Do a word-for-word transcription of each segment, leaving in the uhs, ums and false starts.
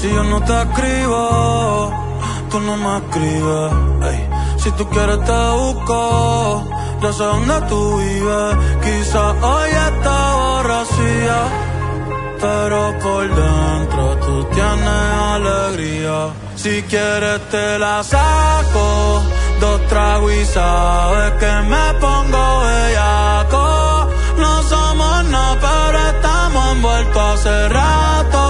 Si yo no te escribo, tú no me escribes. Ey. Si tú quieres te busco, yo sé dónde tú vives. Quizás hoy está borracía, pero por dentro tú tienes alegría. Si quieres te la saco, dos tragos y sabes que me pongo bellaco. No somos nada, pero estamos envueltos hace rato.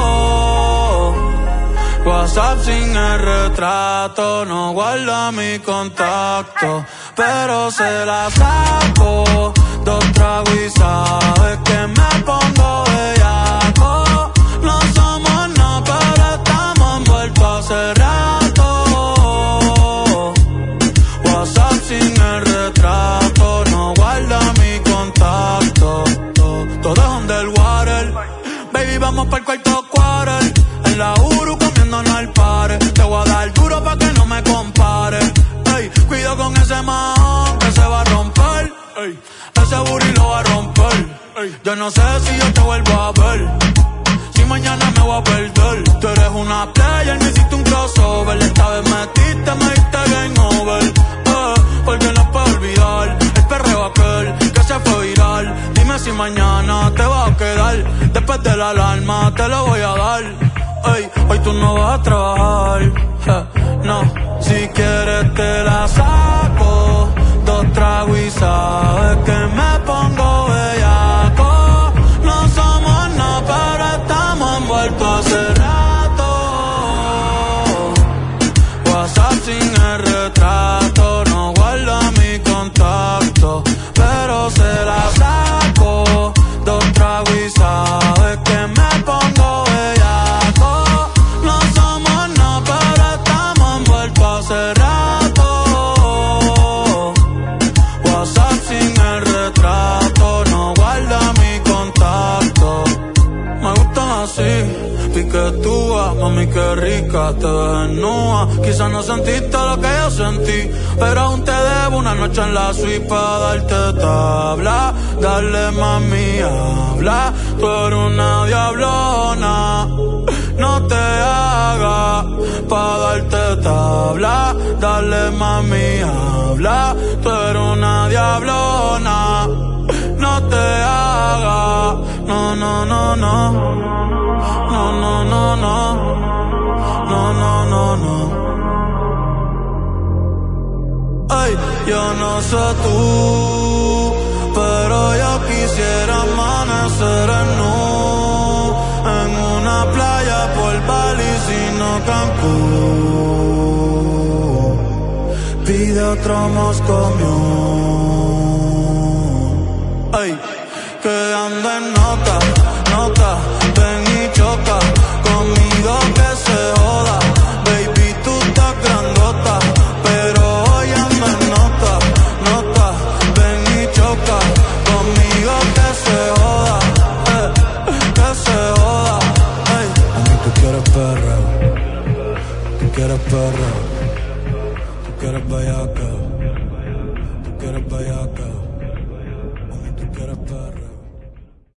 WhatsApp sin el retrato, no guarda mi contacto, pero se la saco, dos tragos y sabes que me pongo bellaco. No somos nada, pero estamos envueltos hace rato. WhatsApp sin el retrato, no guarda mi contacto. Todo es underwater, baby, vamos pa'l cuarto quarter. En la Uru comiéndonos al pare. Te voy a dar duro pa' que no me compare. Ey, cuido con ese man que se va a romper. Ey, ese booty lo va a romper. Ey, yo no sé si yo te vuelvo a ver, si mañana me voy a perder. Tú eres una player, me hiciste un crossover. Esta vez metiste, me diste game over. Eh, porque no puedo olvidar el perreo aquel que se fue viral. Dime si mañana te vas a quedar. Después de la alarma te lo voy a dar. Ey, hoy tú no vas a trabajar, eh, no. Si quieres te la saco, dos tragos y sabes que me pongo bellaco. No somos nada, pero estamos envueltos hace rato. WhatsApp sin el retrato, no guarda mi contacto, pero se la saco, dos tragos y sabes que me pongo bellaco. No somos nada, pero estamos envueltos hace rato. WhatsApp sin el retrato, no guarda mi contacto. Me gustan así, piquetúa, mami qué rica te ves desnuda. Quizás no sentiste lo que yo sentí, pero aún te debo una noche en la suite pa' darte tabla. Dale mami, habla, tú eres una diablona. No te hagas pa' darte tabla. Dale mami, habla, tú eres una diablona. No te hagas, no, no, no, no. No, no, no, no. No, no, no, no. Ay, yo no sé tú, pero yo quisiera amanecer en nu, en una playa por Bali, sino Cancún. Pide otro Moscow Mule. Ay, que anda en nota.